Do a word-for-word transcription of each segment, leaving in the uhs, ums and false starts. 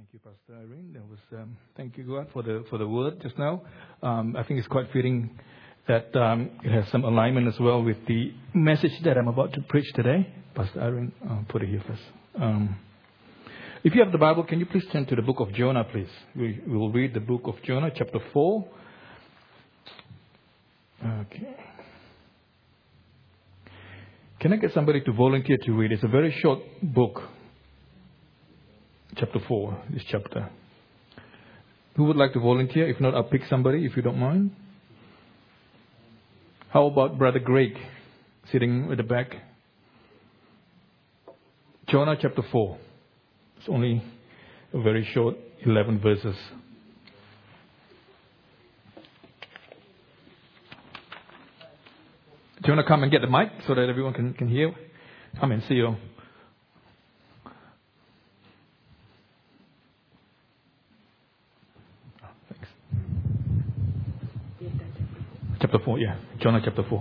Thank you, Pastor Irene. That was um, thank you, God, for the for the word just now. Um, I think it's quite fitting that um, it has some alignment as well with the message that I'm about to preach today. Pastor Irene, I'll put it here first. Um, if you have the Bible, can you please turn to the book of Jonah, please? We, we will read the book of Jonah, chapter four. Okay. Can I get somebody to volunteer to read? It's a very short book. Chapter four, this chapter. Who would like to volunteer? If not, I'll pick somebody, if you don't mind. How about Brother Greg, sitting at the back? Jonah chapter four. It's only a very short, eleven verses. Jonah, come and get the mic so that everyone can, can hear. Come and see you. Chapter four, yeah. Jonah chapter four.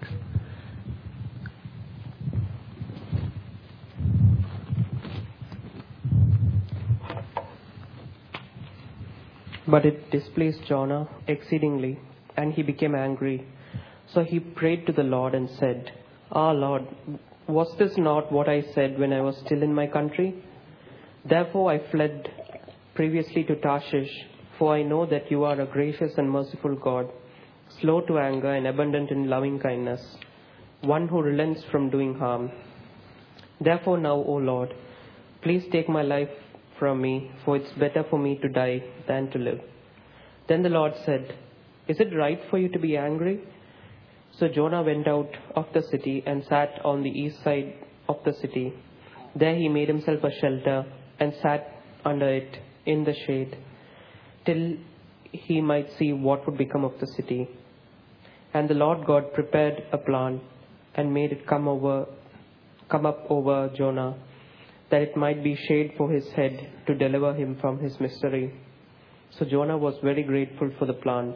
But it displeased Jonah exceedingly, and he became angry. So he prayed to the Lord and said, Ah, Lord, was this not what I said when I was still in my country? Therefore I fled previously to Tarshish, for I know that you are a gracious and merciful God, slow to anger and abundant in loving kindness, one who relents from doing harm. Therefore now, O Lord, please take my life from me, for it's better for me to die than to live. Then the Lord said, Is it right for you to be angry? So Jonah went out of the city and sat on the east side of the city. There he made himself a shelter and sat under it in the shade, till he might see what would become of the city. And the Lord God prepared a plant and made it come over, come up over Jonah, that it might be shade for his head to deliver him from his misery. So Jonah was very grateful for the plant.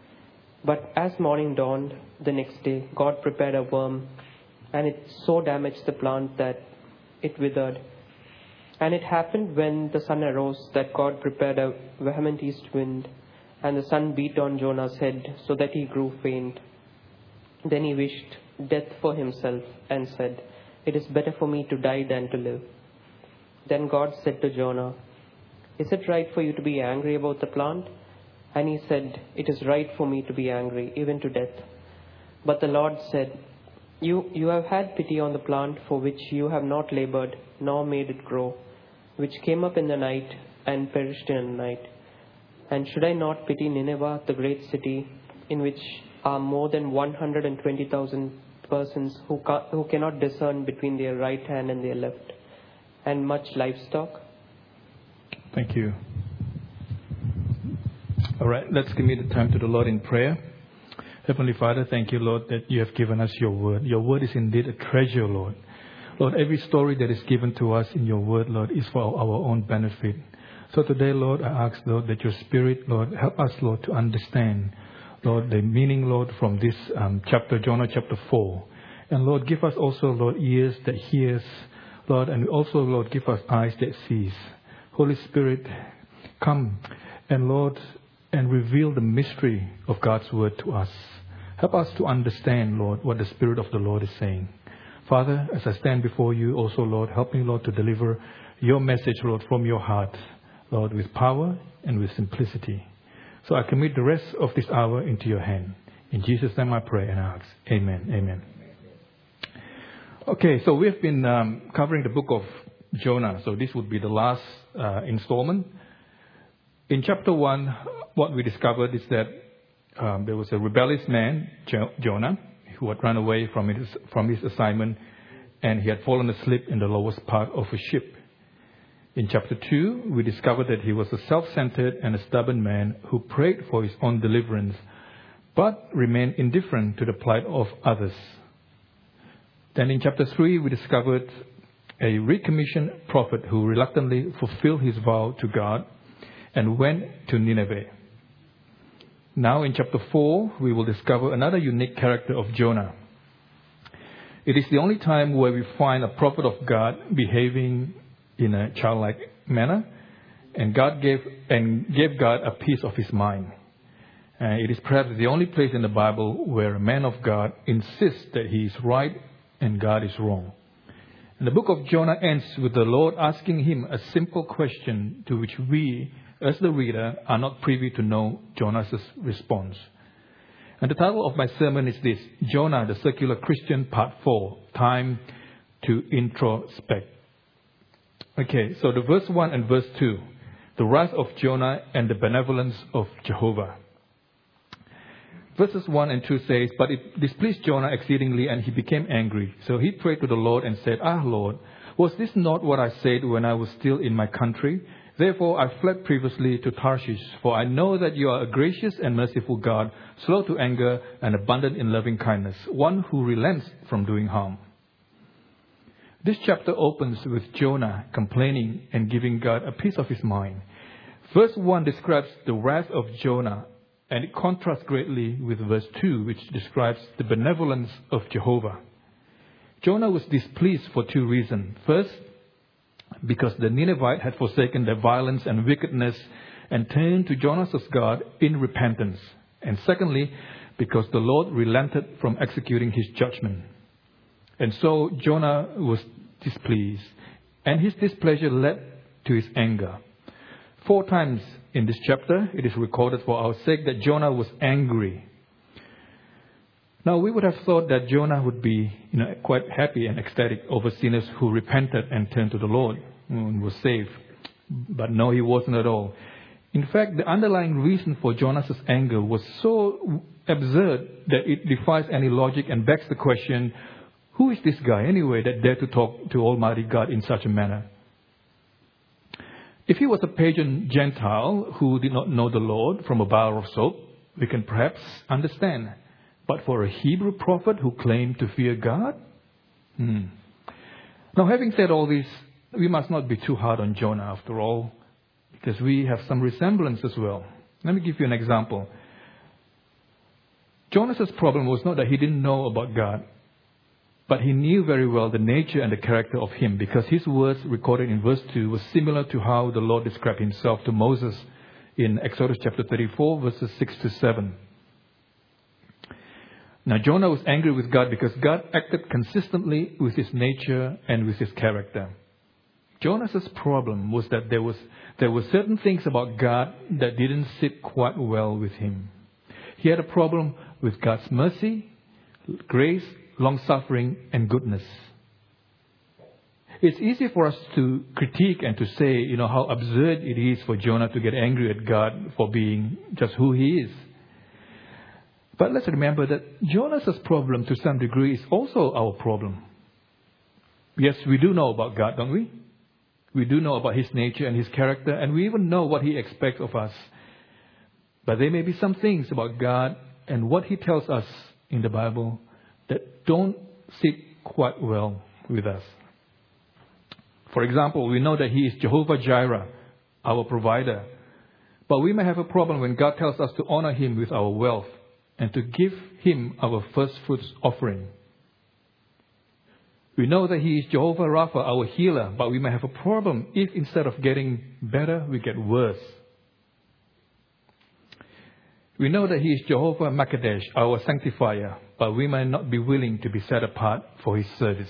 But as morning dawned the next day, God prepared a worm, and it so damaged the plant that it withered. And it happened when the sun arose that God prepared a vehement east wind, and the sun beat on Jonah's head so that he grew faint. Then he wished death for himself and said, It is better for me to die than to live. Then God said to Jonah, Is it right for you to be angry about the plant? And he said, It is right for me to be angry, even to death. But the Lord said, You, you have had pity on the plant for which you have not labored, nor made it grow, which came up in the night and perished in the night. And should I not pity Nineveh, the great city, in which are more than one hundred twenty thousand persons who, ca- who cannot discern between their right hand and their left, and much livestock? Thank you. All right, let's commit the time to the Lord in prayer. Heavenly Father, thank you, Lord, that you have given us your word. Your word is indeed a treasure, Lord. Lord, every story that is given to us in your word, Lord, is for our own benefit. So today, Lord, I ask, Lord, that your Spirit, Lord, help us, Lord, to understand, Lord, the meaning, Lord, from this um, chapter, Jonah chapter four. And, Lord, give us also, Lord, ears that hears, Lord, and also, Lord, give us eyes that sees. Holy Spirit, come and, Lord, and reveal the mystery of God's word to us. Help us to understand, Lord, what the Spirit of the Lord is saying. Father, as I stand before you, also, Lord, help me, Lord, to deliver your message, Lord, from your heart, Lord, with power and with simplicity. So I commit the rest of this hour into your hand. In Jesus' name I pray and ask. Amen. Amen. Okay, so we've been um, covering the book of Jonah. So this would be the last uh, installment. In chapter one, what we discovered is that um, there was a rebellious man, jo- Jonah, who had run away from his, from his assignment, and he had fallen asleep in the lowest part of a ship. In chapter two, we discovered that he was a self-centered and a stubborn man who prayed for his own deliverance, but remained indifferent to the plight of others. Then in chapter three, we discovered a recommissioned prophet who reluctantly fulfilled his vow to God and went to Nineveh. Now in chapter four, we will discover another unique character of Jonah. It is the only time where we find a prophet of God behaving in a childlike manner and God gave and gave God a piece of his mind. Uh, it is perhaps the only place in the Bible where a man of God insists that he is right and God is wrong. And the book of Jonah ends with the Lord asking him a simple question to which we, as the reader, are not privy to know Jonah's response. And the title of my sermon is this: Jonah, the Secular Christian, Part four, Time to Introspect. Okay, so the verse one and verse two, the wrath of Jonah and the benevolence of Jehovah. Verses one and two says, "But it displeased Jonah exceedingly, and he became angry. So he prayed to the Lord and said, 'Ah, Lord, was this not what I said when I was still in my country? Therefore I fled previously to Tarshish, for I know that you are a gracious and merciful God, slow to anger and abundant in loving kindness, one who relents from doing harm.'" This chapter opens with Jonah complaining and giving God a piece of his mind. Verse one describes the wrath of Jonah, and it contrasts greatly with verse two, which describes the benevolence of Jehovah. Jonah was displeased for two reasons. First, because the Ninevite had forsaken their violence and wickedness and turned to Jonah's God in repentance. And secondly, because the Lord relented from executing his judgment. And so Jonah was displeased, and his displeasure led to his anger. Four times in this chapter, it is recorded for our sake that Jonah was angry. Now, we would have thought that Jonah would be, you know, quite happy and ecstatic over sinners who repented and turned to the Lord and were saved. But no, he wasn't at all. In fact, the underlying reason for Jonah's anger was so absurd that it defies any logic and begs the question, who is this guy anyway that dared to talk to Almighty God in such a manner? If he was a pagan Gentile who did not know the Lord from a bar of soap, we can perhaps understand. But for a Hebrew prophet who claimed to fear God? Hmm. Now, having said all this, we must not be too hard on Jonah after all, because we have some resemblance as well. Let me give you an example. Jonah's problem was not that he didn't know about God, but he knew very well the nature and the character of him, because his words recorded in verse two were similar to how the Lord described himself to Moses in Exodus chapter thirty-four, verses six to seven. Now, Jonah was angry with God because God acted consistently with his nature and with his character. Jonah's problem was that there was there were certain things about God that didn't sit quite well with him. He had a problem with God's mercy, grace, long-suffering, and goodness. It's easy for us to critique and to say, you know, how absurd it is for Jonah to get angry at God for being just who he is. But let's remember that Jonah's problem to some degree is also our problem. Yes, we do know about God, don't we? We do know about his nature and his character, and we even know what he expects of us. But there may be some things about God and what he tells us in the Bible that don't sit quite well with us. For example, we know that he is Jehovah Jireh, our provider. But we may have a problem when God tells us to honor him with our wealth and to give him our first fruits offering. We know that he is Jehovah Rapha, our healer, but we may have a problem if instead of getting better, we get worse. We know that he is Jehovah Makadesh, our sanctifier, but we may not be willing to be set apart for his service.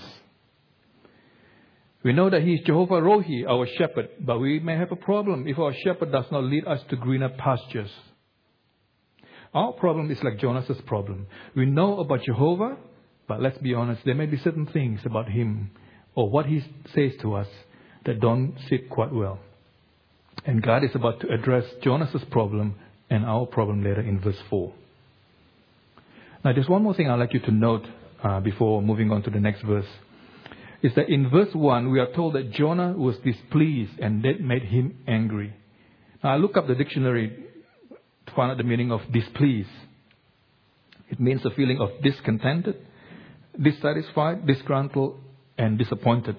We know that he is Jehovah Rohi, our shepherd, but we may have a problem if our shepherd does not lead us to greener pastures. Our problem is like Jonah's problem. We know about Jehovah, but let's be honest, there may be certain things about him or what he says to us that don't sit quite well. And God is about to address Jonah's problem and our problem later in verse four. Now, there's one more thing I'd like you to note uh, before moving on to the next verse. Is that in verse one, we are told that Jonah was displeased and that made him angry. Now, I look up the dictionary to find out the meaning of displeased. It means a feeling of discontented, dissatisfied, disgruntled, and disappointed.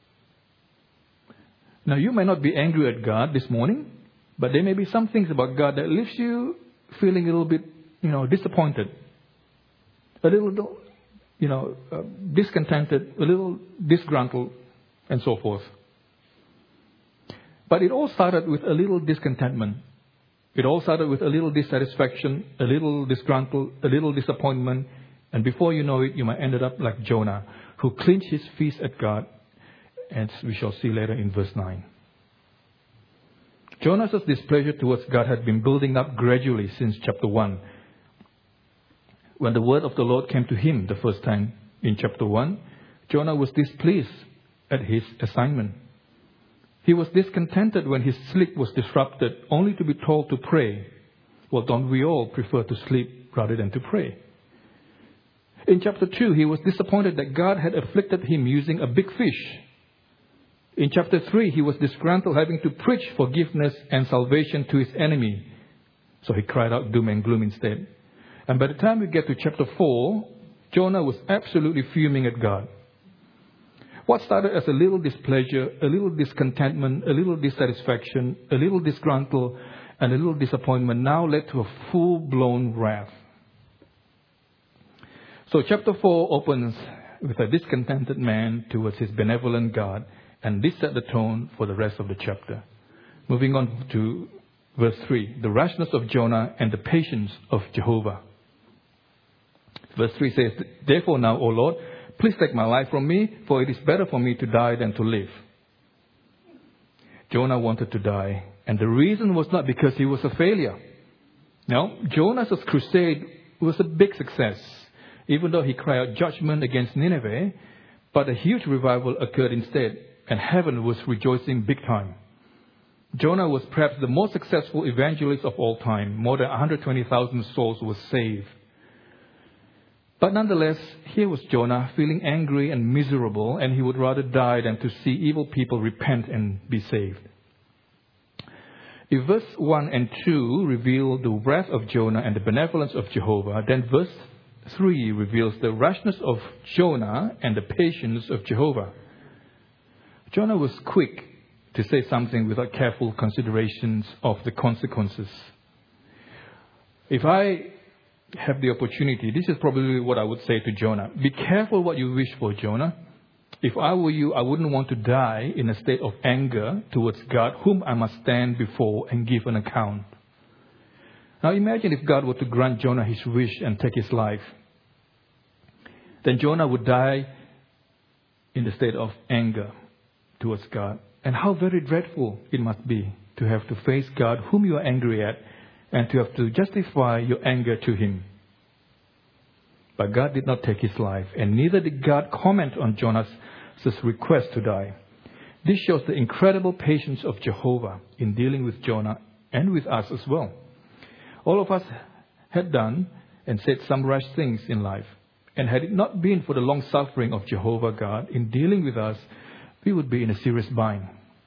Now, you may not be angry at God this morning, but there may be some things about God that leaves you feeling a little bit, you know, disappointed, a little, you know, uh, discontented, a little disgruntled, and so forth. But it all started with a little discontentment. It all started with a little dissatisfaction, a little disgruntled, a little disappointment. And before you know it, you might end up like Jonah, who clenched his fist at God, as we shall see later in verse nine. Jonah's displeasure towards God had been building up gradually since chapter one. When the word of the Lord came to him the first time in chapter one, Jonah was displeased at his assignment. He was discontented when his sleep was disrupted, only to be told to pray. Well, don't we all prefer to sleep rather than to pray? In chapter two, he was disappointed that God had afflicted him using a big fish. In chapter three, he was disgruntled having to preach forgiveness and salvation to his enemy. So he cried out doom and gloom instead. And by the time we get to chapter four, Jonah was absolutely fuming at God. What started as a little displeasure, a little discontentment, a little dissatisfaction, a little disgruntled, and a little disappointment now led to a full-blown wrath. So chapter four opens with a discontented man towards his benevolent God, and this set the tone for the rest of the chapter. Moving on to verse three, the rashness of Jonah and the patience of Jehovah. Verse three says, "Therefore now, O Lord, please take my life from me, for it is better for me to die than to live." Jonah wanted to die, and the reason was not because he was a failure. No, Jonah's crusade was a big success, even though he cried out judgment against Nineveh, but a huge revival occurred instead, and heaven was rejoicing big time. Jonah was perhaps the most successful evangelist of all time. More than one hundred twenty thousand souls were saved. But nonetheless, here was Jonah feeling angry and miserable, and he would rather die than to see evil people repent and be saved. If verse one and two reveal the wrath of Jonah and the benevolence of Jehovah, then verse three reveals the rashness of Jonah and the patience of Jehovah. Jonah was quick to say something without careful considerations of the consequences. If I have the opportunity, this is probably what I would say to Jonah. Be careful what you wish for, Jonah. If I were you, I wouldn't want to die in a state of anger towards God, whom I must stand before and give an account. Now imagine if God were to grant Jonah his wish and take his life. Then Jonah would die in the state of anger towards God. And how very dreadful it must be to have to face God, whom you are angry at, and to have to justify your anger to him. But God did not take his life, and neither did God comment on Jonah's request to die. This shows the incredible patience of Jehovah in dealing with Jonah and with us as well. All of us had done and said some rash things in life, and had it not been for the long suffering of Jehovah God in dealing with us, we would be in a serious bind.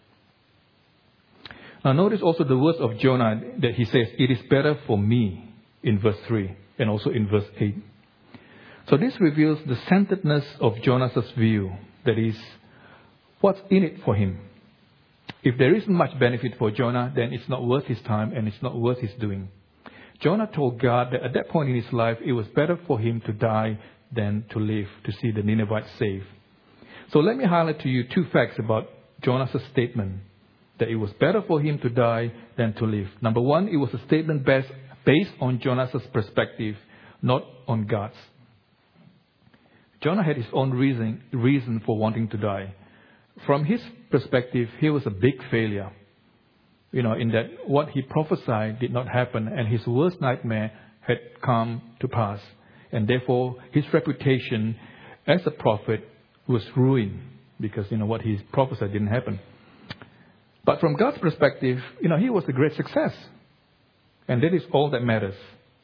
Now notice also the words of Jonah that he says, "It is better for me," in verse three and also in verse eight. So this reveals the centeredness of Jonah's view, that is, what's in it for him. If there isn't much benefit for Jonah, then it's not worth his time and it's not worth his doing. Jonah told God that at that point in his life, it was better for him to die than to live, to see the Ninevites saved. So let me highlight to you two facts about Jonah's statement, that it was better for him to die than to live. Number one, it was a statement based, based on Jonah's perspective, not on God's. Jonah had his own reason, reason for wanting to die. From his perspective, he was a big failure. You know, in that what he prophesied did not happen, and his worst nightmare had come to pass. And therefore, his reputation as a prophet was ruined because, you know, what he prophesied didn't happen. But from God's perspective, you know, he was a great success. And that is all that matters.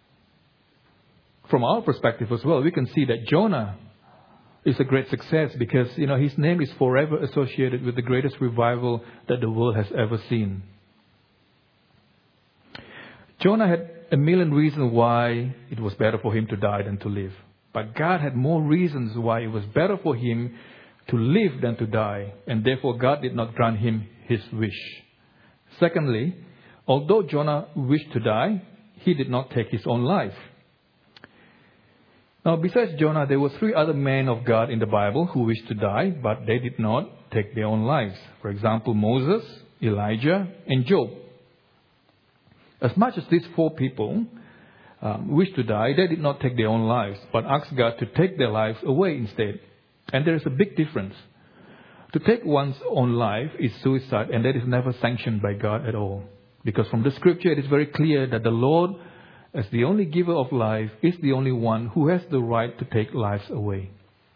From our perspective as well, we can see that Jonah is a great success because, you know, his name is forever associated with the greatest revival that the world has ever seen. Jonah had a million reasons why it was better for him to die than to live. But God had more reasons why it was better for him to live than to die. And therefore God did not grant him his wish. Secondly, although Jonah wished to die, he did not take his own life. Now, besides Jonah, there were three other men of God in the Bible who wished to die, but they did not take their own lives. For example, Moses, Elijah, and Job. As much as these four people um, wished to die, they did not take their own lives, but asked God to take their lives away instead. And there is a big difference. To take one's own life is suicide, and that is never sanctioned by God at all. Because from the scripture, it is very clear that the Lord, as the only giver of life, is the only one who has the right to take lives away.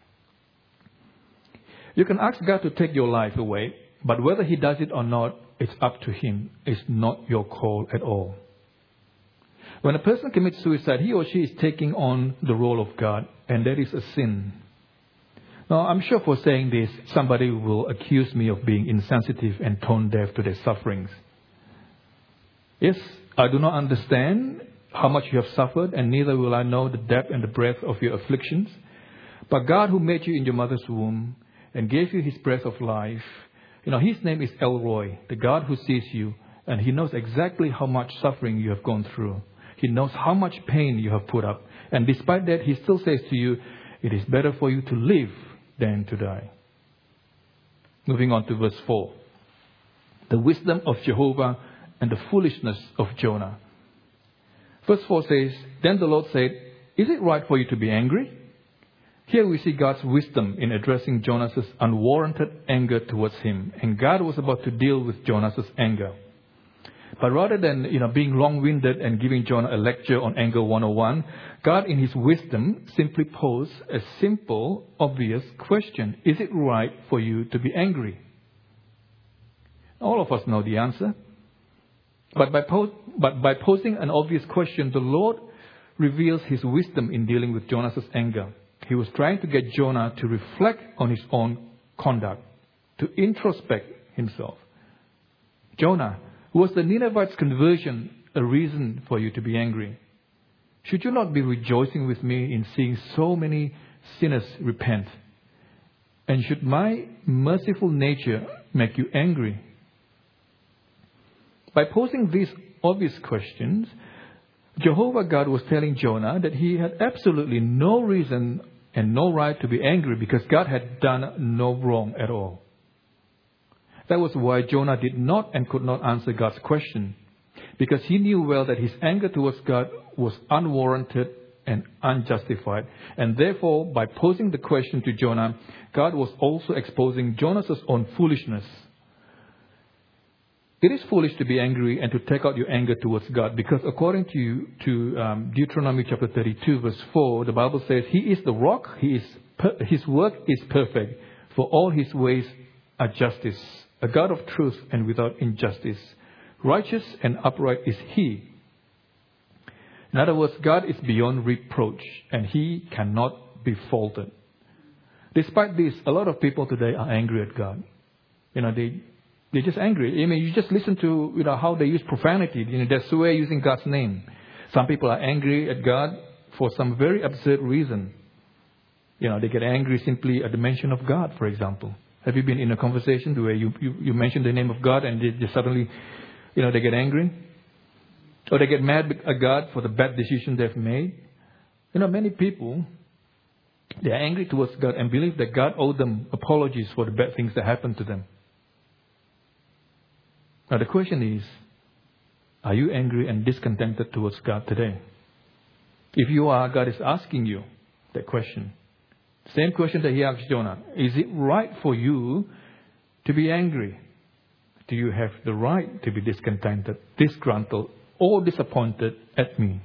You can ask God to take your life away, but whether He does it or not, it's up to Him. It's not your call at all. When a person commits suicide, he or she is taking on the role of God, and that is a sin. Now, I'm sure for saying this, somebody will accuse me of being insensitive and tone deaf to their sufferings. Yes, I do not understand how much you have suffered, and neither will I know the depth and the breadth of your afflictions. But God, who made you in your mother's womb and gave you His breath of life, you know, His name is El Roi, the God who sees you, and He knows exactly how much suffering you have gone through. He knows how much pain you have put up. And despite that, He still says to you, it is better for you to live than to die. Moving on to verse four. The wisdom of Jehovah and the foolishness of Jonah. Verse four says, Then the Lord said, Is it right for you to be angry? Here we see God's wisdom in addressing Jonah's unwarranted anger towards him. And God was about to deal with Jonah's anger. But rather than, you know, being long-winded and giving Jonah a lecture on anger one oh one, God in His wisdom simply posed a simple, obvious question. Is it right for you to be angry? All of us know the answer. But by, po- but by posing an obvious question, the Lord reveals His wisdom in dealing with Jonah's anger. He was trying to get Jonah to reflect on his own conduct, to introspect himself. Jonah, was the Ninevites' conversion a reason for you to be angry? Should you not be rejoicing with me in seeing so many sinners repent? And should my merciful nature make you angry? By posing these obvious questions, Jehovah God was telling Jonah that he had absolutely no reason and no right to be angry because God had done no wrong at all. That was why Jonah did not and could not answer God's question, because he knew well that his anger towards God was unwarranted and unjustified. And therefore, by posing the question to Jonah, God was also exposing Jonah's own foolishness. It is foolish to be angry and to take out your anger towards God, because according to, to um, Deuteronomy chapter thirty-two, verse four, the Bible says, He is the rock, he is per- His work is perfect, for all His ways are justice, a God of truth and without injustice. Righteous and upright is He. In other words, God is beyond reproach, and He cannot be faulted. Despite this, a lot of people today are angry at God. You know, they... They're just angry. I mean, you just listen to, you know, how they use profanity. You know, they swear using God's name. Some people are angry at God for some very absurd reason. You know, they get angry simply at the mention of God, for example. Have you been in a conversation where you, you, you mention the name of God and they just suddenly, you know, they get angry? Or they get mad at God for the bad decision they've made? You know, many people, they are angry towards God and believe that God owed them apologies for the bad things that happened to them. Now the question is, are you angry and discontented towards God today? If you are, God is asking you that question. Same question that He asked Jonah. Is it right for you to be angry? Do you have the right to be discontented, disgruntled, or disappointed at me?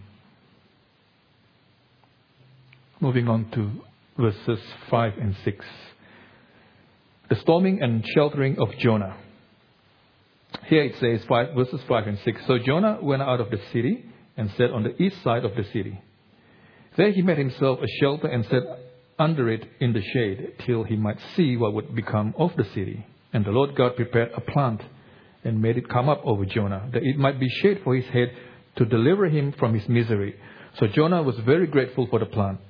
Moving on to verses five and six. The storming and sheltering of Jonah. Here it says, five, verses five and six. So Jonah went out of the city and sat on the east side of the city. There he made himself a shelter and sat under it in the shade till he might see what would become of the city. And the Lord God prepared a plant and made it come up over Jonah, that it might be shade for his head to deliver him from his misery. So Jonah was very grateful for the plant.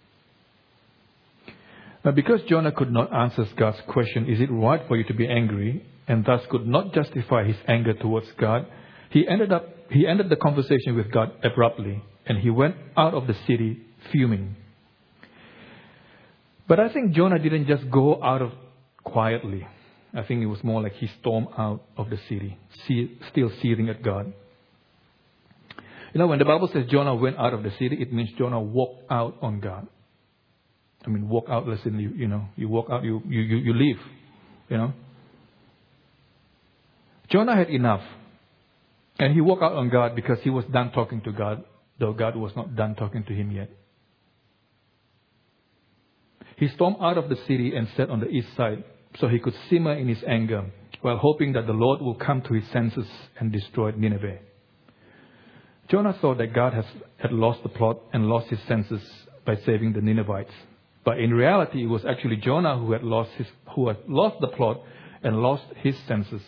Now, because Jonah could not answer God's question, is it right for you to be angry, and thus could not justify his anger towards God, he ended up he ended the conversation with God abruptly, and he went out of the city fuming. But I think Jonah didn't just go out of quietly. I think it was more like he stormed out of the city, still seething at God. You know, when the Bible says Jonah went out of the city, it means Jonah walked out on God. I mean, walk out, listen, you, you know, you walk out, you, you, you, you leave, you know. Jonah had enough. And he walked out on God because he was done talking to God, though God was not done talking to him yet. He stormed out of the city and sat on the east side so he could simmer in his anger while hoping that the Lord will come to his senses and destroy Nineveh. Jonah thought that God has, had lost the plot and lost his senses by saving the Ninevites. But in reality, it was actually Jonah who had lost his, who had lost the plot and lost his senses.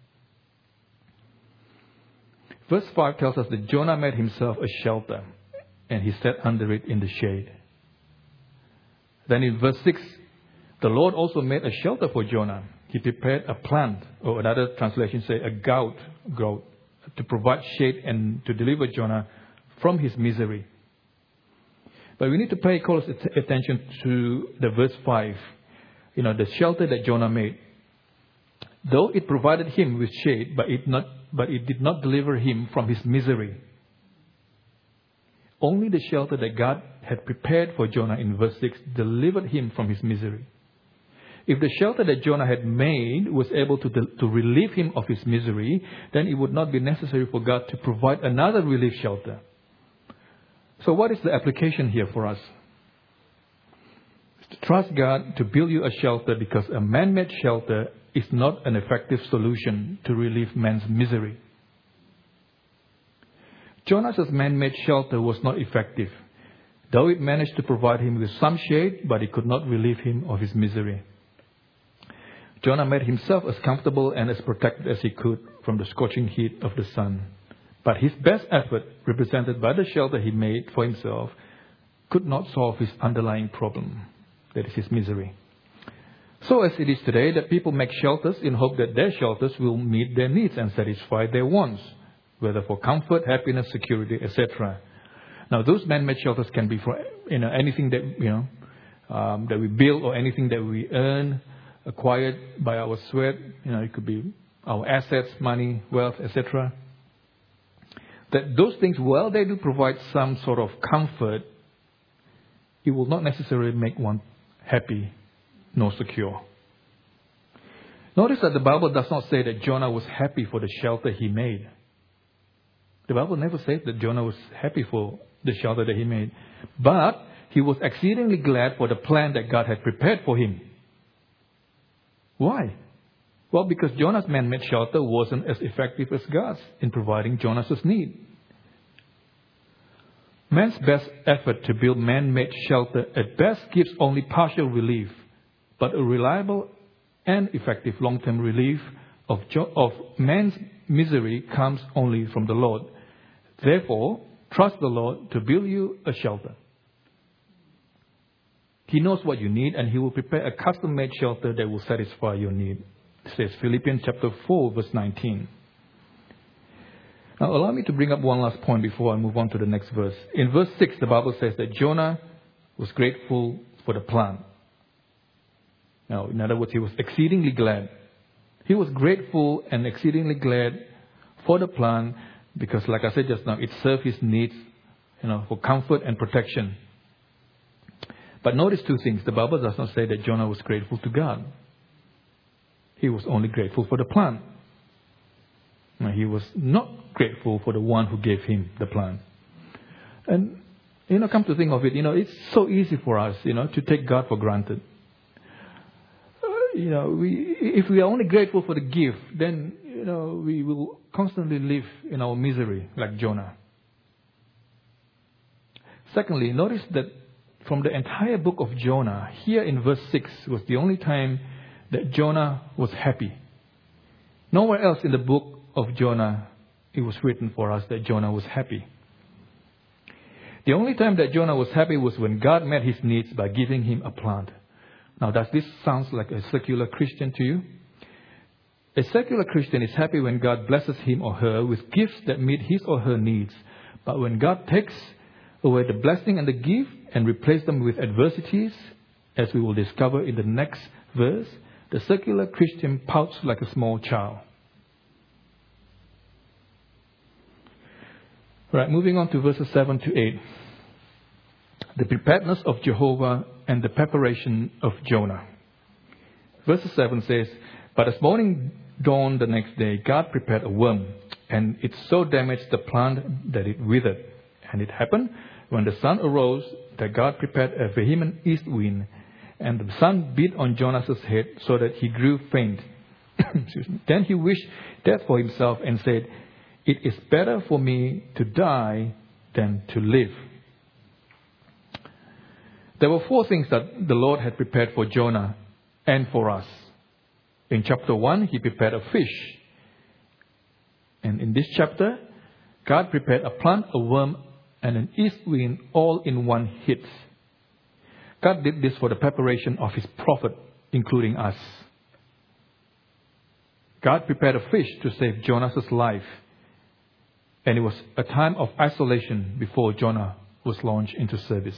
Verse five tells us that Jonah made himself a shelter and he sat under it in the shade. Then in verse six, the Lord also made a shelter for Jonah. He prepared a plant, or another translation say a gout, growth, to provide shade and to deliver Jonah from his misery. But we need to pay close attention to the verse five. You know, the shelter that Jonah made. Though it provided him with shade, but it not, but it did not deliver him from his misery. Only the shelter that God had prepared for Jonah in verse six delivered him from his misery. If the shelter that Jonah had made was able to, to relieve him of his misery, then it would not be necessary for God to provide another relief shelter. So what is the application here for us? It's to trust God to build you a shelter, because a man-made shelter is not an effective solution to relieve man's misery. Jonah's man-made shelter was not effective, though it managed to provide him with some shade, but it could not relieve him of his misery. Jonah made himself as comfortable and as protected as he could from the scorching heat of the sun. But his best effort, represented by the shelter he made for himself, could not solve his underlying problem, that is his misery. So as it is today, that people make shelters in hope that their shelters will meet their needs and satisfy their wants, whether for comfort, happiness, security, et cetera. Now, those man-made shelters can be for you know anything that you know um, that we build or anything that we earn, acquired by our sweat. You know, it could be our assets, money, wealth, et cetera. That those things, while they do provide some sort of comfort, it will not necessarily make one happy nor secure. Notice that the Bible does not say that Jonah was happy for the shelter he made. The Bible never says that Jonah was happy for the shelter that he made. But he was exceedingly glad for the plan that God had prepared for him. Why? Well, because Jonah's man-made shelter wasn't as effective as God's in providing Jonah's need. Man's best effort to build man-made shelter at best gives only partial relief, but a reliable and effective long-term relief of, jo- of man's misery comes only from the Lord. Therefore, trust the Lord to build you a shelter. He knows what you need, and He will prepare a custom-made shelter that will satisfy your need. It says Philippians chapter four, verse nineteen. Now, allow me to bring up one last point before I move on to the next verse. In verse six, the Bible says that Jonah was grateful for the plan. Now, in other words, he was exceedingly glad. He was grateful and exceedingly glad for the plan because, like I said just now, it served his needs, you know, for comfort and protection. But notice two things. The Bible does not say that Jonah was grateful to God. He was only grateful for the plan. Now, he was not grateful for the one who gave him the plan. And, you know, come to think of it, you know, it's so easy for us, you know, to take God for granted. Uh, you know, we, if we are only grateful for the gift, then, you know, we will constantly live in our misery like Jonah. Secondly, notice that from the entire book of Jonah, here in verse six was the only time that Jonah was happy. Nowhere else in the book of Jonah it was written for us that Jonah was happy. The only time that Jonah was happy was when God met his needs by giving him a plant. Now, does this sound like a secular Christian to you? A secular Christian is happy when God blesses him or her with gifts that meet his or her needs. But when God takes away the blessing and the gift and replace them with adversities, as we will discover in the next verse, the secular Christian pouts like a small child. Right, moving on to verses seven to eight. The preparedness of Jehovah and the preparation of Jonah. Verse seven says, "But as morning dawned the next day, God prepared a worm, and it so damaged the plant that it withered. And it happened, when the sun arose, that God prepared a vehement east wind, and the sun beat on Jonas's head, so that he grew faint. Excuse me. Then he wished death for himself, and said, 'It is better for me to die than to live.'" There were four things that the Lord had prepared for Jonah and for us. In chapter one, he prepared a fish. And in this chapter, God prepared a plant, a worm, and an east wind all in one hit. God did this for the preparation of his prophet, including us. God prepared a fish to save Jonas's life. And it was a time of isolation before Jonah was launched into service.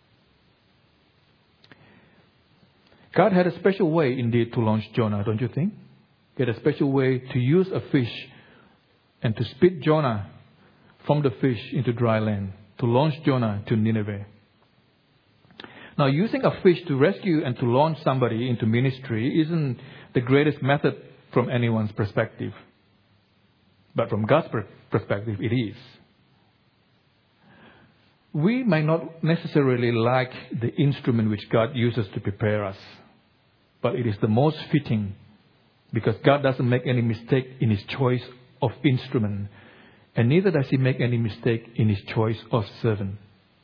God had a special way indeed to launch Jonah, don't you think? He had a special way to use a fish and to spit Jonah from the fish into dry land, to launch Jonah to Nineveh. Now, using a fish to rescue and to launch somebody into ministry isn't the greatest method from anyone's perspective. But from God's perspective, it is. We may not necessarily like the instrument which God uses to prepare us, but it is the most fitting, because God doesn't make any mistake in his choice of instrument, and neither does he make any mistake in his choice of servant.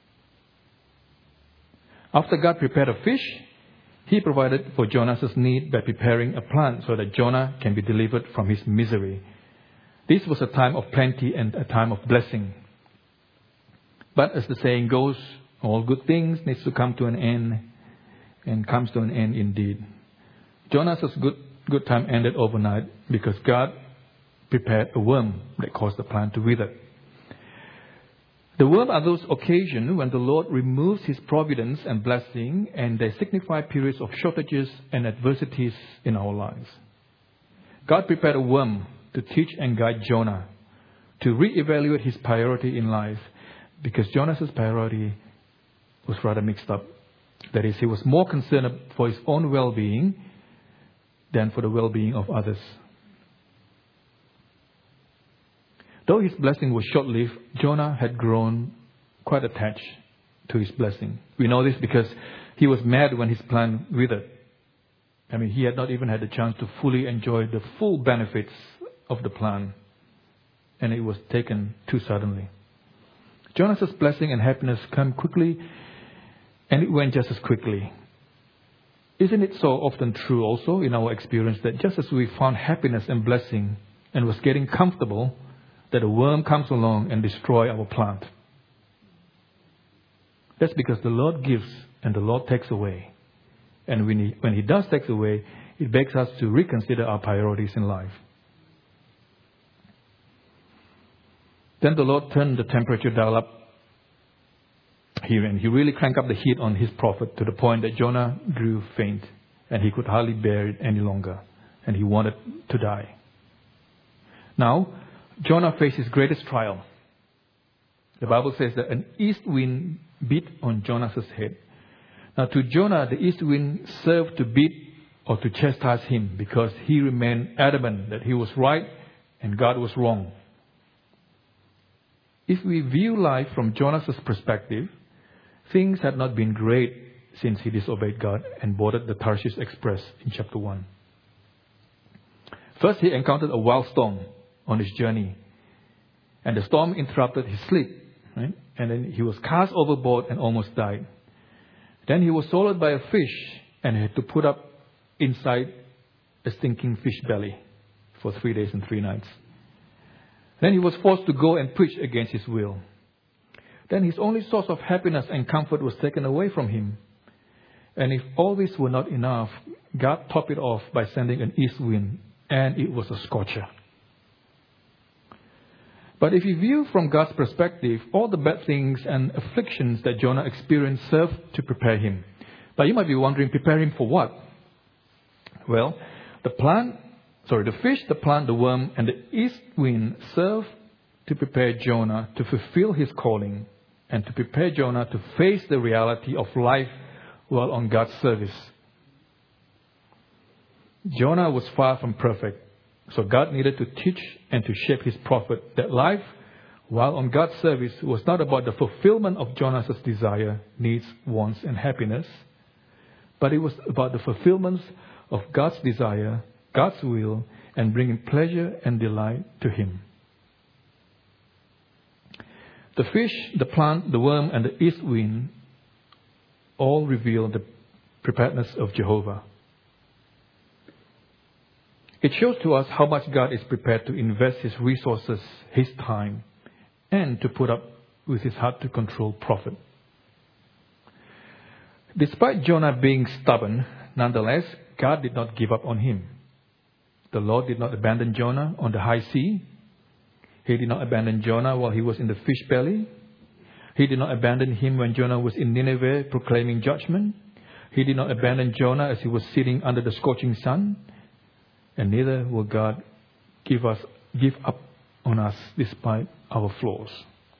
After God prepared a fish, he provided for Jonas's need by preparing a plant so that Jonah can be delivered from his misery. This was a time of plenty and a time of blessing. But as the saying goes, all good things needs to come to an end, and comes to an end indeed. Jonas's good good time ended overnight because God prepared a worm that caused the plant to wither. The worm are those occasions when the Lord removes his providence and blessing, and they signify periods of shortages and adversities in our lives. God prepared a worm to teach and guide Jonah, to reevaluate his priority in life, because Jonas's priority was rather mixed up. That is, he was more concerned for his own well-being than for the well-being of others. Though his blessing was short-lived, Jonah had grown quite attached to his blessing. We know this because he was mad when his plant withered. I mean, he had not even had the chance to fully enjoy the full benefits of the plant, and it was taken too suddenly. Jonas's blessing and happiness came quickly, and it went just as quickly. Isn't it so often true also in our experience that just as we found happiness and blessing and was getting comfortable, that a worm comes along and destroys our plant? That's because the Lord gives and the Lord takes away. And when he, when he does take away, it begs us to reconsider our priorities in life. Then the Lord turned the temperature dial up here, and he really cranked up the heat on his prophet to the point that Jonah grew faint and he could hardly bear it any longer, and he wanted to die. Now, Jonah faced his greatest trial. The Bible says that an east wind beat on Jonas's head. Now, to Jonah, the east wind served to beat or to chastise him because he remained adamant that he was right and God was wrong. If we view life from Jonas's perspective, things had not been great since he disobeyed God and boarded the Tarshish Express in chapter one. First, he encountered a wild storm on his journey, and the storm interrupted his sleep, right? And then he was cast overboard and almost died. Then he was swallowed by a fish and had to put up inside a stinking fish belly for three days and three nights. Then he was forced to go and preach against his will. Then his only source of happiness and comfort was taken away from him. And if all this were not enough, God topped it off by sending an east wind, and it was a scorcher. But if you view from God's perspective, all the bad things and afflictions that Jonah experienced served to prepare him. But you might be wondering, prepare him for what? Well, the plant, sorry, the fish, the plant, the worm, and the east wind serve to prepare Jonah to fulfill his calling and to prepare Jonah to face the reality of life while on God's service. Jonah was far from perfect, so God needed to teach and to shape his prophet that life while on God's service was not about the fulfillment of Jonah's desire, needs, wants, and happiness, but it was about the fulfillment of God's desire, God's will, and bringing pleasure and delight to him. The fish, the plant, the worm, and the east wind all reveal the preparedness of Jehovah. It shows to us how much God is prepared to invest his resources, his time, and to put up with his hard-to-control prophet. Despite Jonah being stubborn, nonetheless, God did not give up on him. The Lord did not abandon Jonah on the high sea. He did not abandon Jonah while he was in the fish belly. He did not abandon him when Jonah was in Nineveh proclaiming judgment. He did not abandon Jonah as he was sitting under the scorching sun. And neither will God give us give up on us despite our flaws.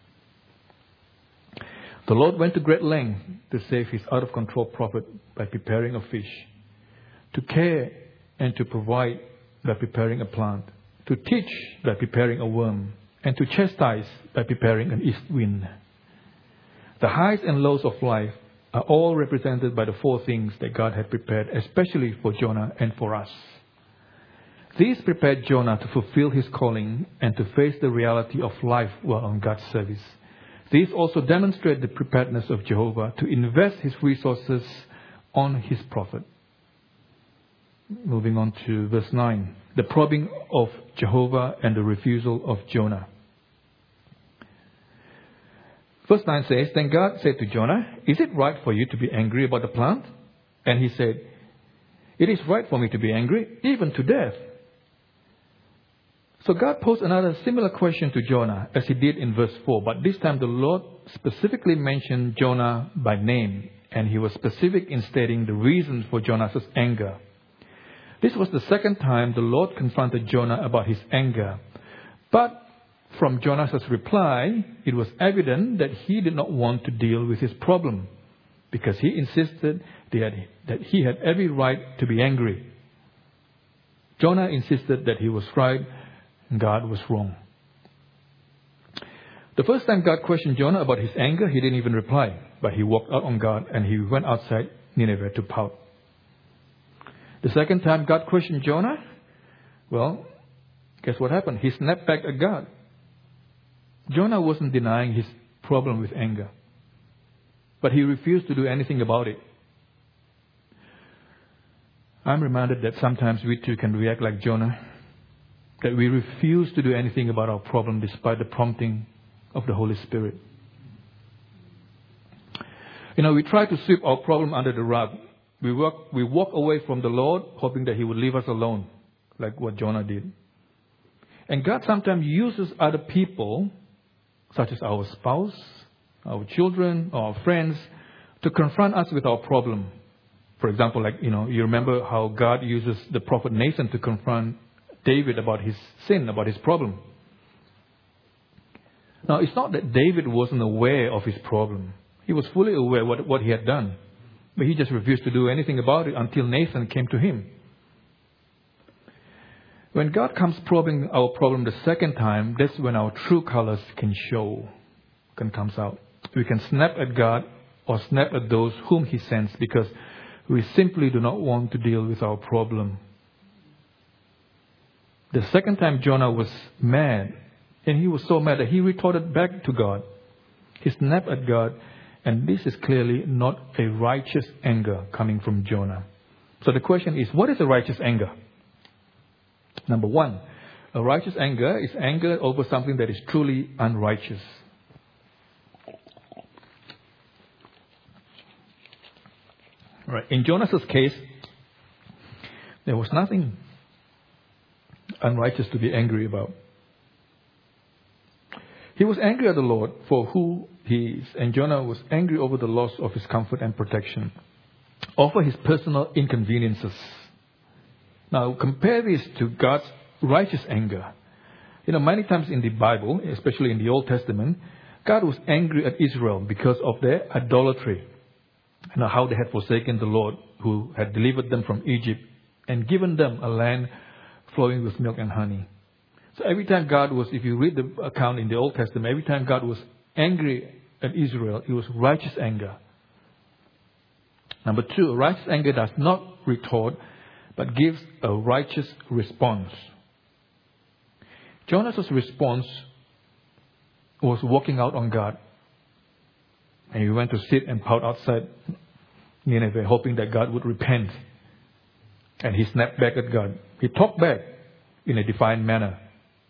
The Lord went to great length to save his out-of-control prophet by preparing a fish, to care and to provide by preparing a plant, to teach by preparing a worm, and to chastise by preparing an east wind. The highs and lows of life are all represented by the four things that God had prepared, especially for Jonah and for us. These prepared Jonah to fulfill his calling and to face the reality of life while on God's service. These also demonstrate the preparedness of Jehovah to invest his resources on his prophet. Moving on to verse nine. The probing of Jehovah and the refusal of Jonah. Verse nine says, Then God said to Jonah, Is it right for you to be angry about the plant? And he said, It is right for me to be angry, even to death. So God posed another similar question to Jonah as he did in verse four. But this time the Lord specifically mentioned Jonah by name. And he was specific in stating the reason for Jonah's anger. This was the second time the Lord confronted Jonah about his anger. But from Jonah's reply, it was evident that he did not want to deal with his problem, because he insisted that he had every right to be angry. Jonah insisted that he was right and God was wrong. The first time God questioned Jonah about his anger, he didn't even reply, but he walked out on God and he went outside Nineveh to pout. The second time God questioned Jonah, well, guess what happened? He snapped back at God. Jonah wasn't denying his problem with anger, but he refused to do anything about it. I'm reminded that sometimes we too can react like Jonah, that we refuse to do anything about our problem despite the prompting of the Holy Spirit. You know, we try to sweep our problem under the rug. We walk, we walk away from the Lord hoping that he would leave us alone, like what Jonah did. And God sometimes uses other people, such as our spouse, our children, or our friends, to confront us with our problem. For example, like, you know, you remember how God uses the prophet Nathan to confront David about his sin, about his problem. Now, it's not that David wasn't aware of his problem. He was fully aware what what he had done. But he just refused to do anything about it until Nathan came to him. When God comes probing our problem the second time, that's when our true colors can show, can come out. We can snap at God or snap at those whom he sends because we simply do not want to deal with our problem. The second time Jonah was mad, and he was so mad that he retorted back to God. He snapped at God. And this is clearly not a righteous anger coming from Jonah. So the question is, what is a righteous anger? Number one, a righteous anger is anger over something that is truly unrighteous. Right. In Jonah's case, there was nothing unrighteous to be angry about. He was angry at the Lord for who he is, and Jonah was angry over the loss of his comfort and protection, over his personal inconveniences. Now, compare this to God's righteous anger. You know, many times in the Bible, especially in the Old Testament, God was angry at Israel because of their idolatry. You know, how they had forsaken the Lord who had delivered them from Egypt and given them a land flowing with milk and honey. So every time God was, if you read the account in the Old Testament, every time God was angry at Israel, it was righteous anger. Number two, righteous anger does not retort, but gives a righteous response. Jonah's response was walking out on God. And he went to sit and pout outside Nineveh, hoping that God would repent. And he snapped back at God. He talked back in a defiant manner.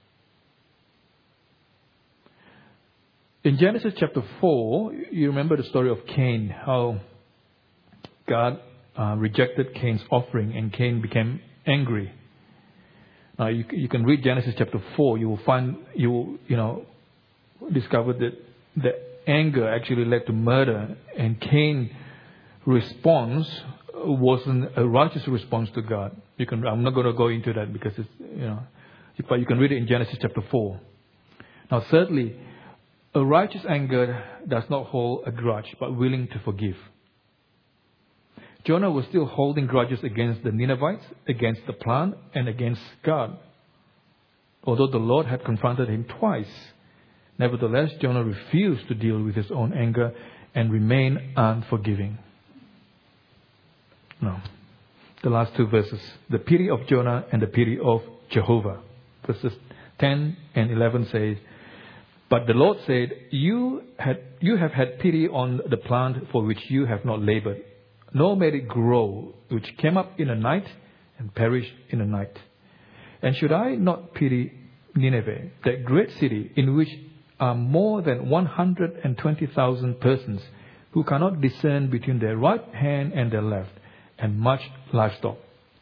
In Genesis chapter four, you remember the story of Cain, how God uh, rejected Cain's offering and Cain became angry. Now you, you can read Genesis chapter four. You will find you will, you know discover that the anger actually led to murder, and Cain's response wasn't a righteous response to God. You can I'm not going to go into that because it's you know, but you can read it in Genesis chapter four. Now, thirdly, a righteous anger does not hold a grudge, but willing to forgive. Jonah was still holding grudges against the Ninevites, against the plant, and against God. Although the Lord had confronted him twice, nevertheless, Jonah refused to deal with his own anger and remained unforgiving. Now, the last two verses. The pity of Jonah and the pity of Jehovah. Verses ten and eleven says, "But the Lord said, you, had, you have had pity on the plant for which you have not labored, nor made it grow, which came up in a night and perished in a night. And should I not pity Nineveh, that great city in which are more than one hundred twenty thousand persons who cannot discern between their right hand and their left, and much livestock?"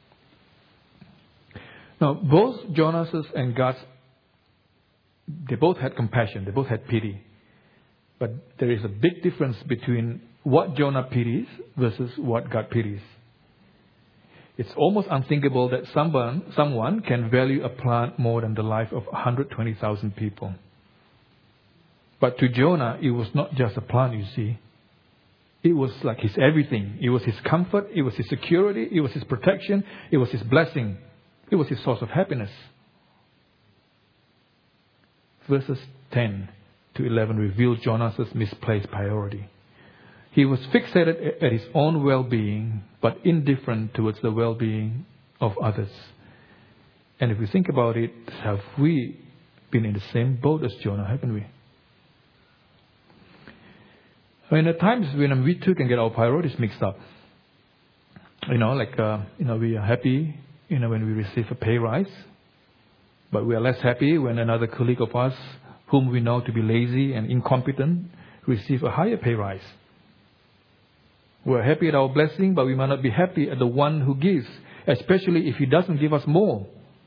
Now, both Jonah's and God's, they both had compassion, they both had pity. But there is a big difference between what Jonah pities versus what God pities. It's almost unthinkable that someone, someone can value a plant more than the life of one hundred twenty thousand people. But to Jonah, it was not just a plant, you see. It was like his everything. It was his comfort. It was his security. It was his protection. It was his blessing. It was his source of happiness. Verses ten to eleven reveal Jonah's misplaced priority. He was fixated at his own well-being, but indifferent towards the well-being of others. And if we think about it, have we been in the same boat as Jonah, haven't we? I mean, at times when we too can get our priorities mixed up. You know, like, uh, you know, we are happy, you know, when we receive a pay rise. But we are less happy when another colleague of us, whom we know to be lazy and incompetent, receive a higher pay rise. We are happy at our blessing, but we might not be happy at the one who gives, especially if he doesn't give us more.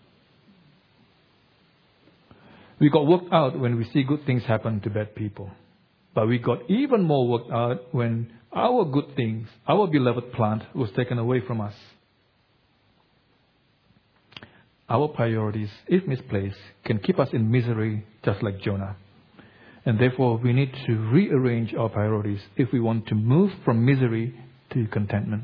We got worked out when we see good things happen to bad people. But we got even more worked out when our good things, our beloved plant, was taken away from us. Our priorities, if misplaced, can keep us in misery just like Jonah. And therefore, we need to rearrange our priorities if we want to move from misery to contentment.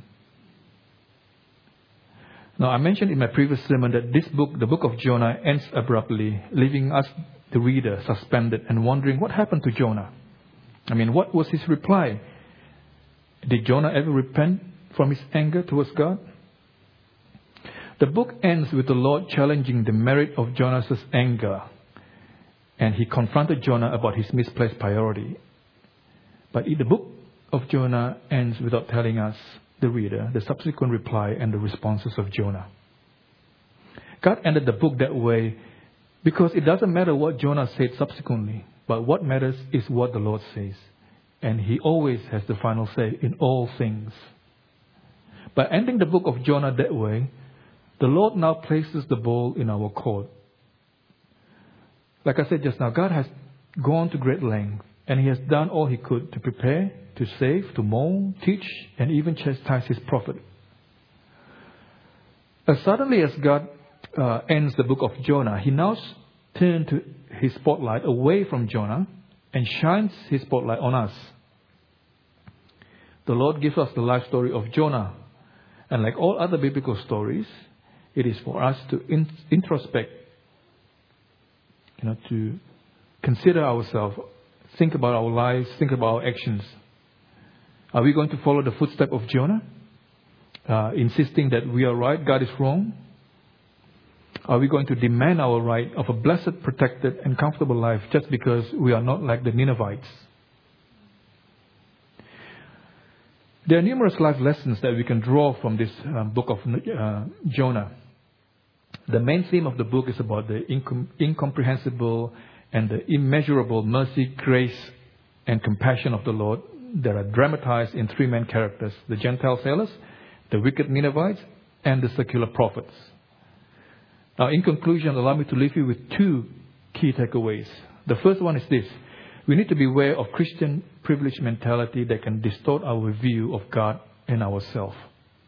Now, I mentioned in my previous sermon that this book, the book of Jonah, ends abruptly, leaving us, the reader, suspended and wondering what happened to Jonah. I mean, what was his reply? Did Jonah ever repent from his anger towards God? The book ends with the Lord challenging the merit of Jonah's anger. And he confronted Jonah about his misplaced priority. But the book of Jonah ends without telling us, the reader, the subsequent reply and the responses of Jonah. God ended the book that way because it doesn't matter what Jonah said subsequently. But what matters is what the Lord says. And he always has the final say in all things. By ending the book of Jonah that way, the Lord now places the ball in our court. Like I said just now, God has gone to great length. And he has done all he could to prepare, to save, to mold, teach, and even chastise his prophet. As suddenly as God uh, ends the book of Jonah, he now turns to his spotlight away from Jonah and shines his spotlight on us. The Lord gives us the life story of Jonah. And like all other biblical stories, it is for us to in, introspect, you know, to consider ourselves, think about our lives, think about our actions. Are we going to follow the footsteps of Jonah, uh, insisting that we are right, God is wrong? Are we going to demand our right of a blessed, protected, and comfortable life just because we are not like the Ninevites? There are numerous life lessons that we can draw from this um, book of uh, Jonah. The main theme of the book is about the incom- incomprehensible and the immeasurable mercy, grace, and compassion of the Lord that are dramatized in three main characters: the Gentile sailors, the wicked Ninevites, and the secular prophets. Now, in conclusion, allow me to leave you with two key takeaways. The first one is this: we need to beware of Christian privilege mentality that can distort our view of God and ourselves.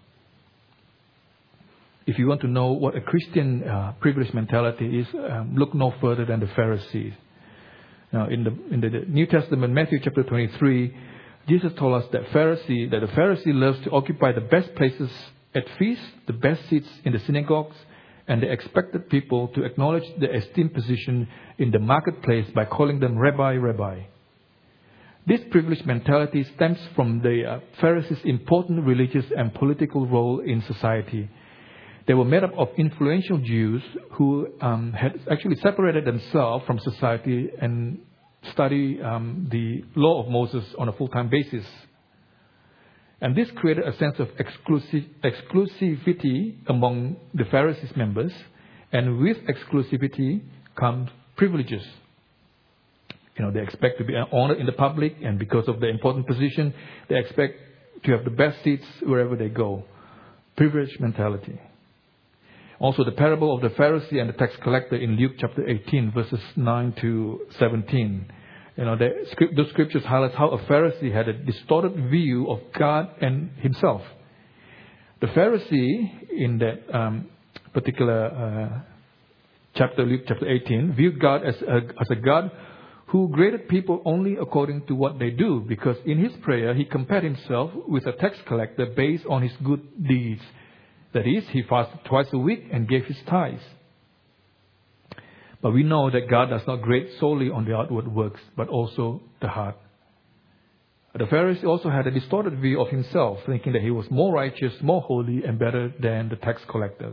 If you want to know what a Christian uh, privilege mentality is, um, look no further than the Pharisees. Now, in the in the New Testament, Matthew chapter twenty-three, Jesus told us that Pharisee that the Pharisee loves to occupy the best places at feasts, the best seats in the synagogues, and they expected people to acknowledge their esteemed position in the marketplace by calling them Rabbi, Rabbi. This privileged mentality stems from the uh, Pharisees' important religious and political role in society. They were made up of influential Jews who um, had actually separated themselves from society and study um, the law of Moses on a full-time basis. And this created a sense of exclusive, exclusivity among the Pharisees members. And with exclusivity comes privileges. You know, they expect to be honored in the public, and because of their important position, they expect to have the best seats wherever they go. Privilege mentality. Also, the parable of the Pharisee and the tax collector in Luke chapter eighteen, verses nine to seventeen. You know, the, those scriptures highlight how a Pharisee had a distorted view of God and himself. The Pharisee in that um, particular uh, chapter, Luke chapter eighteen, viewed God as a, as a God who graded people only according to what they do, because in his prayer he compared himself with a tax collector based on his good deeds. That is, he fasted twice a week and gave his tithes. But we know that God does not grade solely on the outward works, but also the heart. The Pharisee also had a distorted view of himself, thinking that he was more righteous, more holy, and better than the tax collector.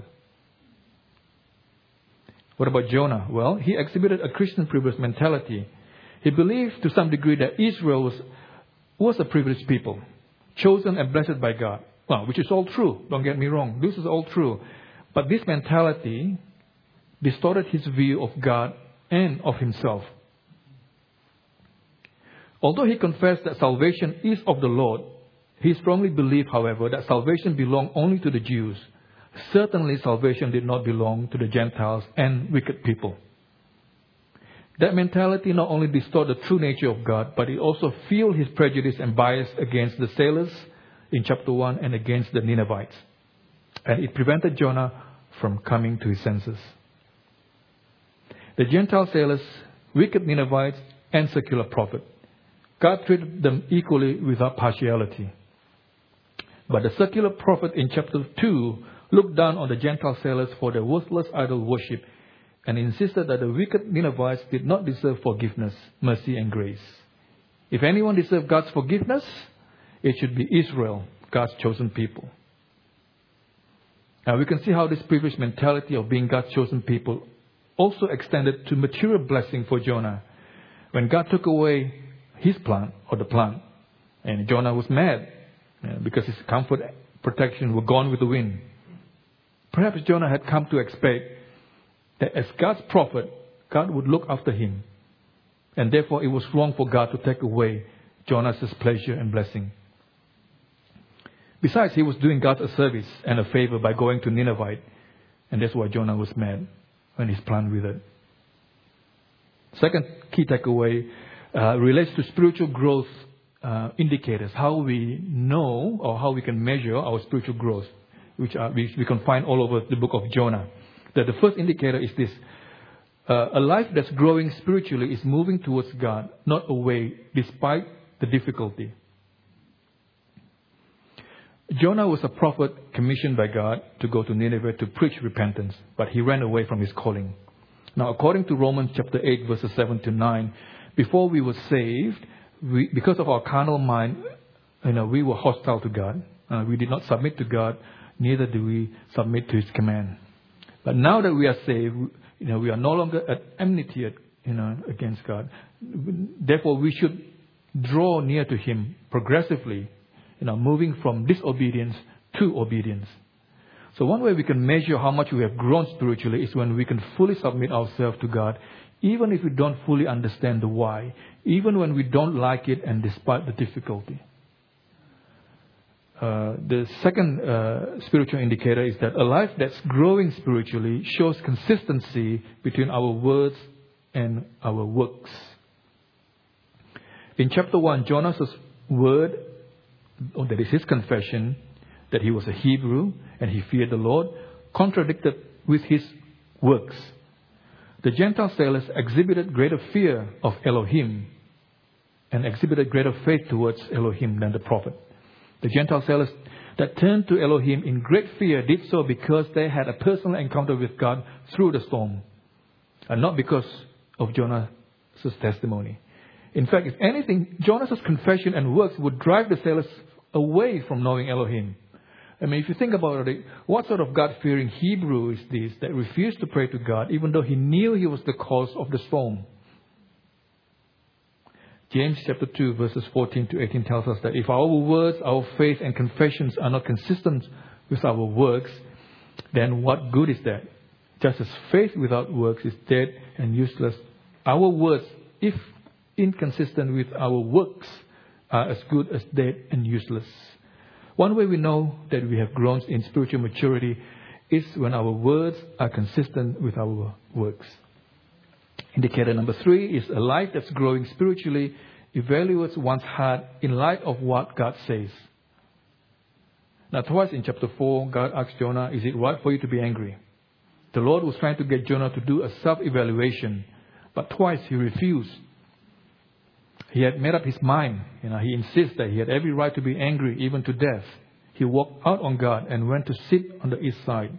What about Jonah? Well, he exhibited a Christian privileged mentality. He believed to some degree that Israel was, was a privileged people, chosen and blessed by God. Well, which is all true. Don't get me wrong. This is all true. But this mentality distorted his view of God and of himself. Although he confessed that salvation is of the Lord, he strongly believed, however, that salvation belonged only to the Jews. Certainly, salvation did not belong to the Gentiles and wicked people. That mentality not only distorted the true nature of God, but it also fueled his prejudice and bias against the sailors in chapter one and against the Ninevites. And it prevented Jonah from coming to his senses. The Gentile sailors, wicked Ninevites, and secular prophet, God treated them equally without partiality. But the secular prophet in chapter two looked down on the Gentile sailors for their worthless idol worship and insisted that the wicked Ninevites did not deserve forgiveness, mercy, and grace. If anyone deserved God's forgiveness, it should be Israel, God's chosen people. Now we can see how this privileged mentality of being God's chosen people also extended to material blessing for Jonah. When God took away his plant, or the plant, and Jonah was mad because his comfort, protection were gone with the wind. Perhaps Jonah had come to expect that as God's prophet, God would look after him. And therefore it was wrong for God to take away Jonah's pleasure and blessing. Besides, he was doing God a service and a favor by going to Nineveh. And that's why Jonah was mad when his plant withered. Second key takeaway uh, relates to spiritual growth uh, indicators. How we know or how we can measure our spiritual growth. which are, we, we can find all over the book of Jonah. That the first indicator is this. Uh, a life that's growing spiritually is moving towards God, not away, despite the difficulty. Jonah was a prophet commissioned by God to go to Nineveh to preach repentance, but he ran away from his calling. Now, according to Romans chapter eight, verses seven to nine, before we were saved, we, because of our carnal mind, you know, we were hostile to God. Uh, we did not submit to God, neither do we submit to His command. But now that we are saved, you know, we are no longer at enmity, you know, against God. Therefore, we should draw near to Him progressively, you know, moving from disobedience to obedience. So one way we can measure how much we have grown spiritually is when we can fully submit ourselves to God, even if we don't fully understand the why, even when we don't like it and despite the difficulty. Uh, the second uh, spiritual indicator is that a life that's growing spiritually shows consistency between our words and our works. In chapter one, Jonah's word, or that is his confession, that he was a Hebrew and he feared the Lord, contradicted with his works. The Gentile sailors exhibited greater fear of Elohim and exhibited greater faith towards Elohim than the prophet. The Gentile sailors that turned to Elohim in great fear did so because they had a personal encounter with God through the storm, and not because of Jonah's testimony. In fact, if anything, Jonah's confession and works would drive the sailors away from knowing Elohim. I mean, if you think about it, what sort of God-fearing Hebrew is this that refused to pray to God even though he knew he was the cause of the storm? James chapter two verses fourteen to eighteen tells us that if our words, our faith and confessions are not consistent with our works, then what good is that? Just as faith without works is dead and useless, our words, if inconsistent with our works, are as good as dead and useless. One way we know that we have grown in spiritual maturity is when our words are consistent with our works. Indicator number three is a life that's growing spiritually evaluates one's heart in light of what God says. Now, twice in chapter four, God asked Jonah, is it right for you to be angry? The Lord was trying to get Jonah to do a self-evaluation, but twice he refused. He had made up his mind. You know, he insists that he had every right to be angry, even to death. He walked out on God and went to sit on the east side.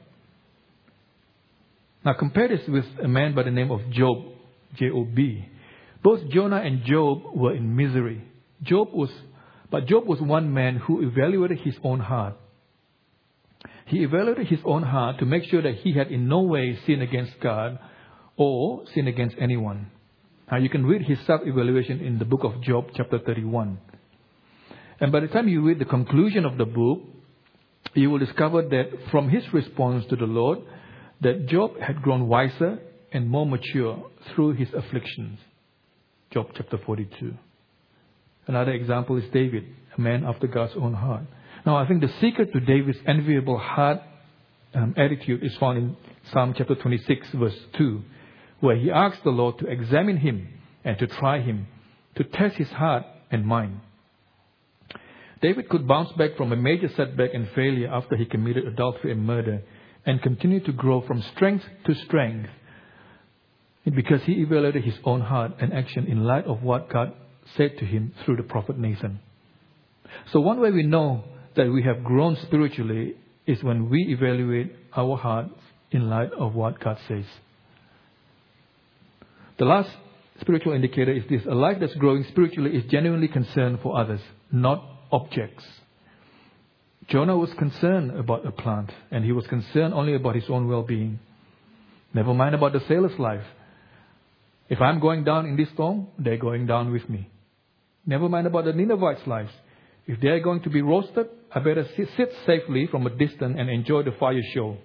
Now, compare this with a man by the name of Job, J O B. Both Jonah and Job were in misery. Job was, but Job was one man who evaluated his own heart. He evaluated his own heart to make sure that he had in no way sinned against God or sinned against anyone. Now, you can read his self-evaluation in the book of Job, chapter thirty-one. And by the time you read the conclusion of the book, you will discover that from his response to the Lord, that Job had grown wiser and more mature through his afflictions. Job chapter forty-two. Another example is David, a man after God's own heart. Now, I think the secret to David's enviable heart um, attitude is found in Psalm chapter twenty-six, verse two, where he asks the Lord to examine him and to try him, to test his heart and mind. David could bounce back from a major setback and failure after he committed adultery and murder and continue to grow from strength to strength because he evaluated his own heart and action in light of what God said to him through the prophet Nathan. So one way we know that we have grown spiritually is when we evaluate our hearts in light of what God says. The last spiritual indicator is this: a life that's growing spiritually is genuinely concerned for others, not objects. Jonah was concerned about a plant, and he was concerned only about his own well-being. Never mind about the sailor's life. If I'm going down in this storm, they're going down with me. Never mind about the Ninevites' lives. If they're going to be roasted, I better sit safely from a distance and enjoy the fire show.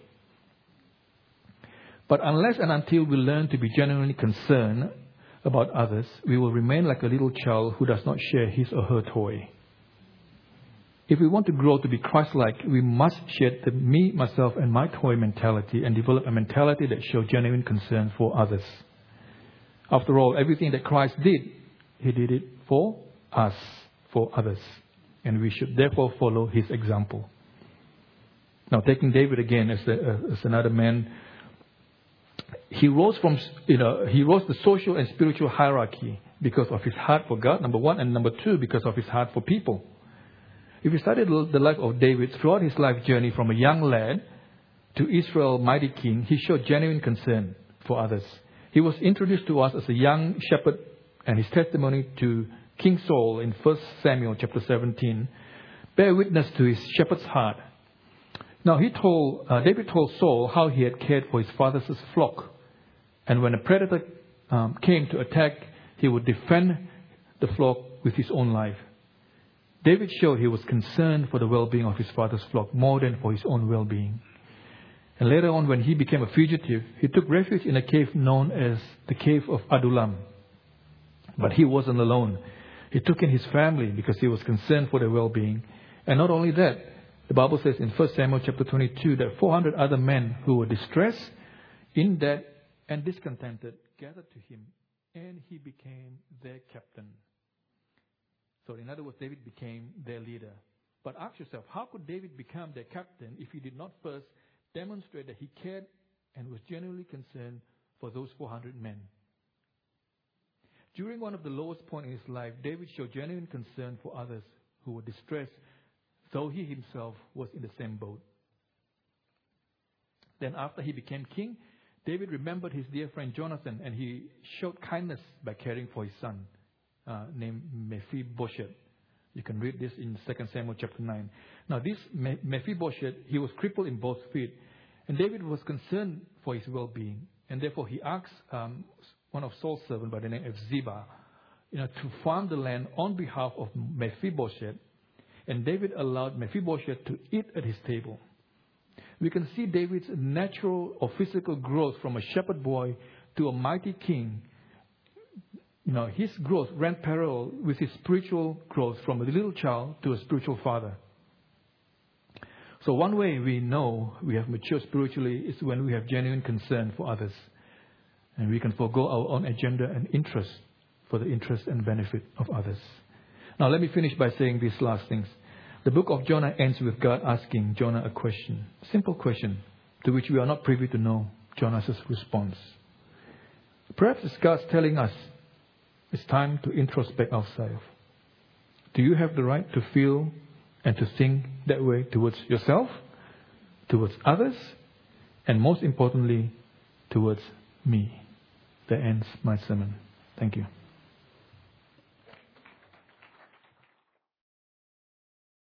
But unless and until we learn to be genuinely concerned about others, we will remain like a little child who does not share his or her toy. If we want to grow to be Christ-like, we must shed the me, myself, and my toy mentality and develop a mentality that shows genuine concern for others. After all, everything that Christ did, He did it for us, for others. And we should therefore follow His example. Now, taking David again as, the, as another man, he rose from, you know, he rose the social and spiritual hierarchy because of his heart for God, number one, and number two, because of his heart for people. If you study the life of David, throughout his life journey from a young lad to Israel mighty king, he showed genuine concern for others. He was introduced to us as a young shepherd, and his testimony to King Saul in First Samuel chapter seventeen bear witness to his shepherd's heart. Now, he told uh, David told Saul how he had cared for his father's flock, and when a predator um, came to attack, he would defend the flock with his own life. David showed he was concerned for the well-being of his father's flock more than for his own well-being. And later on, when he became a fugitive, he took refuge in a cave known as the Cave of Adullam. But he wasn't alone. He took in his family because he was concerned for their well-being. And not only that, the Bible says in First Samuel chapter twenty-two that four hundred other men who were distressed, in debt, and discontented gathered to him, and he became their captain. So in other words, David became their leader. But ask yourself, how could David become their captain if he did not first demonstrate that he cared and was genuinely concerned for those four hundred men? During one of the lowest points in his life, David showed genuine concern for others who were distressed, though he himself was in the same boat. Then after he became king, David remembered his dear friend Jonathan, and he showed kindness by caring for his son, uh, named Mephibosheth. You can read this in Second Samuel chapter nine. Now this Mephibosheth, he was crippled in both feet, and David was concerned for his well-being, and therefore he asked um, one of Saul's servants by the name of Ziba, you know, to farm the land on behalf of Mephibosheth, and David allowed Mephibosheth to eat at his table. We can see David's natural or physical growth from a shepherd boy to a mighty king. You know, his growth ran parallel with his spiritual growth from a little child to a spiritual father. So one way we know we have matured spiritually is when we have genuine concern for others. And we can forego our own agenda and interest for the interest and benefit of others. Now let me finish by saying these last things. The book of Jonah ends with God asking Jonah a question. A simple question to which we are not privy to know Jonah's response. Perhaps it's God telling us it's time to introspect ourselves. Do you have the right to feel and to think that way towards yourself, towards others, and most importantly, towards me? That ends my sermon. Thank you.